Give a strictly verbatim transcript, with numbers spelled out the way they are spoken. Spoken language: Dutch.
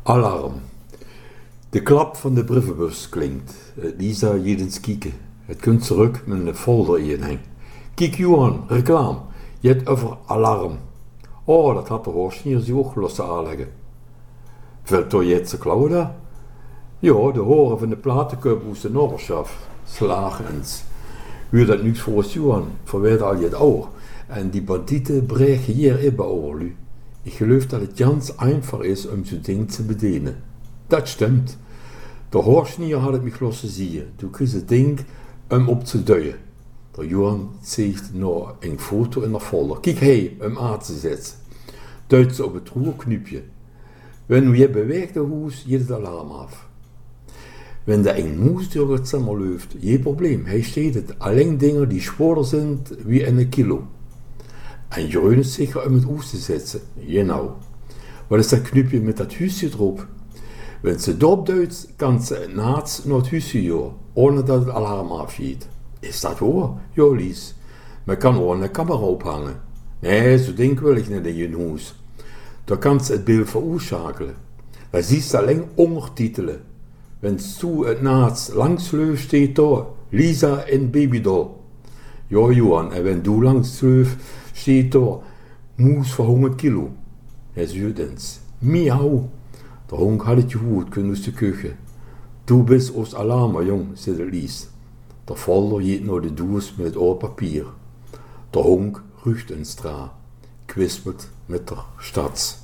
Alarm. De klap van de brievenbus klinkt. Lisa jiet eens kieken. Het kunt terug met een folder inhang. Kijk Johan, reclame. Je hebt over alarm. Oh, dat had de hoorsnier zich ook lossen aanleggen. Vult door je klauwen daar? Ja, de horen van de platencup moest de Noberschaf. Slagens. Wie dat niks voor ons Johan, verwijt al je het oor. En die bandieten breken hier in over u. Ik geloof dat het jans einfach is om zo'n ding te bedienen. Dat stemt. De hoorsnier had het me lossen zien. Toen kreeg het ding om op te duwen. De Johan zegt naar een foto in de folder. Kijk hé, om aan te zetten. Duidt ze op het roerknopje. Wanneer je beweegt de hoes, je het alarm af. Wanneer er een moes door het zimmer loopt, je probleem. Hij steekt het alleen dingen die zwaarder zijn wie een kilo. En je reunt zeker om het oes te zetten. Genau. Wat is dat knopje met dat huisje erop? Wanneer ze erop duidt, kan ze naast naar het huisje gaan, ohne dat het alarm afgiet. Is dat waar? Ja, Lies. Men kan ook een camera ophangen. Nee, zo ding wil ik niet in je huis. Dan kan ze het beeld veroorschakelen. Dan zie je alleen ondertitelen. Wanneer ze het naast langs loopt, steekt daar Lisa in babydoll. Ja, Johan, en wanneer du langs loopt, steekt daar moes voor honderd kilo. Hij zegt eens, miauw. De hond had het je goed, kunnen uit de keuken. Du bist ons alarma, jong, zei de Lies. De folder jeet naar de doos met het oude papier. De hond rucht een stra, kwispelt met de stads.